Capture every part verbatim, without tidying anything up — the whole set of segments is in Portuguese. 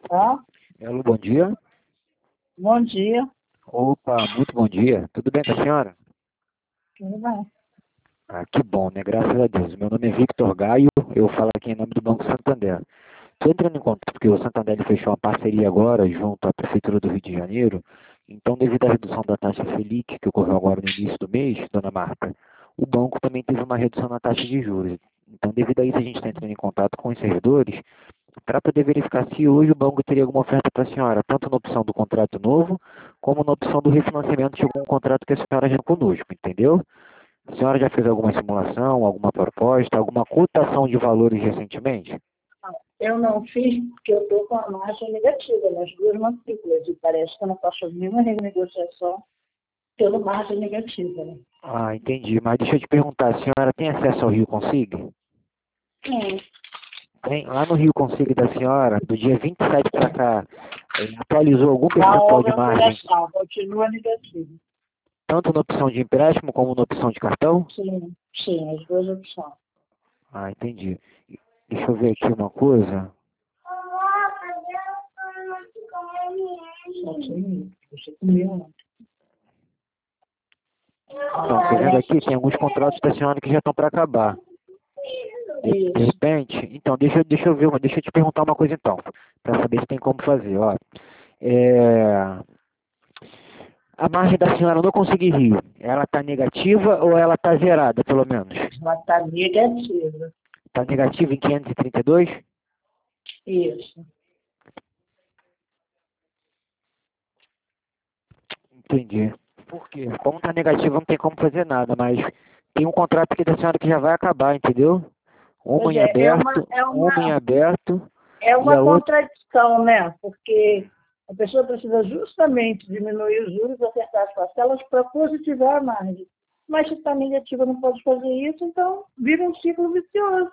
Tá? Alô, bom dia. Bom dia. Opa, muito bom dia. Tudo bem com a senhora? Tudo bem? Ah, que bom, né? Graças a Deus. Meu nome é Victor Gaio, eu falo aqui em nome do Banco Santander. Estou entrando em contato porque o Santander ele fechou uma parceria agora junto à Prefeitura do Rio de Janeiro. Então, devido à redução da taxa Selic, que ocorreu agora no início do mês, dona Marta, o banco também teve uma redução na taxa de juros. Então, devido a isso, a gente está entrando em contato com os servidores para poder verificar se hoje o banco teria alguma oferta para a senhora, tanto na opção do contrato novo, como na opção do refinanciamento de algum contrato que a senhora já tem conosco, entendeu? A senhora já fez alguma simulação, alguma proposta, alguma cotação de valores recentemente? Eu não fiz porque eu estou com a margem negativa nas duas matrículas e parece que eu não posso fazer nenhuma renegociação pela margem negativa. Né? Ah, entendi. Mas deixa eu te perguntar, a senhora tem acesso ao Rio Consigo? Sim. Tem. Lá no Rio Consigo da senhora, do dia vinte e sete para cá, eh, atualizou algum Não percentual houve de margem, alteração, continua negativa. tanto na opção de empréstimo como na opção de cartão? Sim, sim, as duas opções. Ah, entendi. Deixa eu ver aqui uma coisa. Só que você comeu ontem. Então, tô vendo aqui, tem alguns contratos da senhora que já estão para acabar. De, de Isso. repente, então, deixa, eu- deixa eu ver, uma- deixa eu te perguntar uma coisa então, para saber se tem como fazer, ó. É, a margem da senhora no Consegui Rio, ela está negativa ou ela está zerada, pelo menos? Ela está negativa. Está negativa em quinhentos e trinta e dois? Isso. Entendi. Por quê? Como está negativa, não tem como fazer nada, mas tem um contrato aqui da senhora que já vai acabar, entendeu? Uma Pois em é, é uma, aberto, é uma em uma aberto É e uma a outra. contradição, né? Porque a pessoa precisa justamente diminuir os juros, acertar as parcelas para positivar a margem. Mas se está negativa não pode fazer isso, então vira um ciclo vicioso.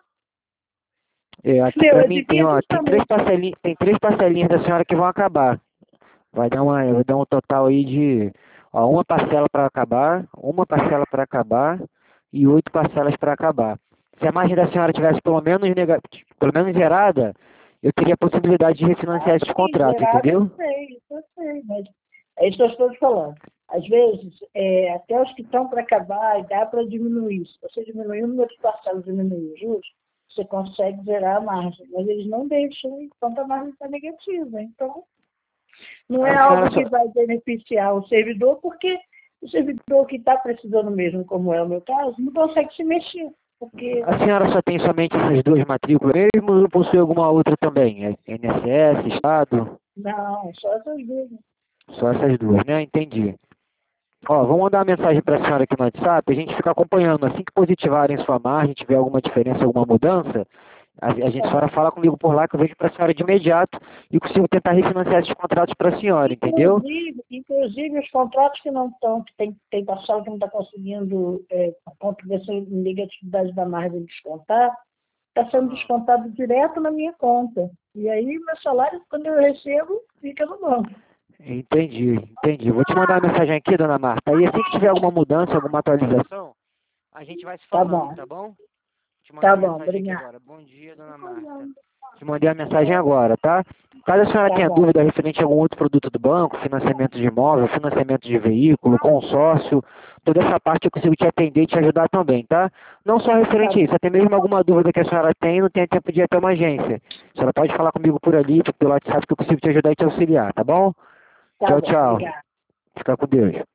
É, aqui Meu, para eu mim tem, devia ó, tem três justamente. parcelinhas, tem três parcelinhas da senhora que vão acabar. Vai dar uma, vai dar um total aí de, ó, uma parcela para acabar, uma parcela para acabar e oito parcelas para acabar. Se a margem da senhora tivesse pelo menos nega, pelo menos zerada, eu teria a possibilidade de refinanciar Ah, esse sim, contrato, zerado, eu entendeu? sei, isso eu sei, mas é isso que eu estou te falando. Às vezes, é, até os que estão para acabar, dá para diminuir. Se você diminuir o número de parcelas e diminuir os juros, você consegue zerar a margem. Mas eles não deixam, enquanto a margem está negativa. Então, não é A senhora algo só, que vai beneficiar o servidor, porque o servidor que está precisando mesmo, como é o meu caso, não consegue se mexer. Porque, a senhora só tem somente essas duas matrículas mesmo ou possui alguma outra também? É N S S, Estado? não, só essas duas. Só essas duas, né? Entendi. Ó, vou mandar uma mensagem para a senhora aqui no WhatsApp, a gente fica acompanhando. Assim que positivarem sua margem, tiver alguma diferença, alguma mudança, a, a gente, a Tá. senhora fala comigo por lá que eu vejo para a senhora de imediato e consigo tentar refinanciar esses contratos para a senhora, entendeu? Inclusive, inclusive os contratos que não estão, que tem, tem parcela que não está conseguindo, é, por conta dessa negatividade da margem descontar, está sendo Ah, descontado direto na minha conta. E aí, meu salário, quando eu recebo, fica no banco. entendi, entendi. Vou te mandar uma mensagem aqui, dona Marta. Aí assim que tiver alguma mudança, alguma atualização, a gente vai se Tá falando, bom, tá bom? Te mandei tá a bom, mensagem aqui obrigada. agora. Bom dia, dona Marta. Te mandei a mensagem agora, tá? Caso a senhora Tá tenha bom, dúvida referente a algum outro produto do banco, financiamento de imóvel, financiamento de veículo, consórcio, toda essa parte eu consigo te atender e te ajudar também, tá? Não só tá referente a bom, isso, até mesmo alguma dúvida que a senhora tem e não tenha tempo de ir até uma agência. A senhora pode falar comigo por ali, pelo WhatsApp, que eu consigo te ajudar e te auxiliar, tá bom? tá Tchau, bom, tchau. obrigada. Fica com Deus.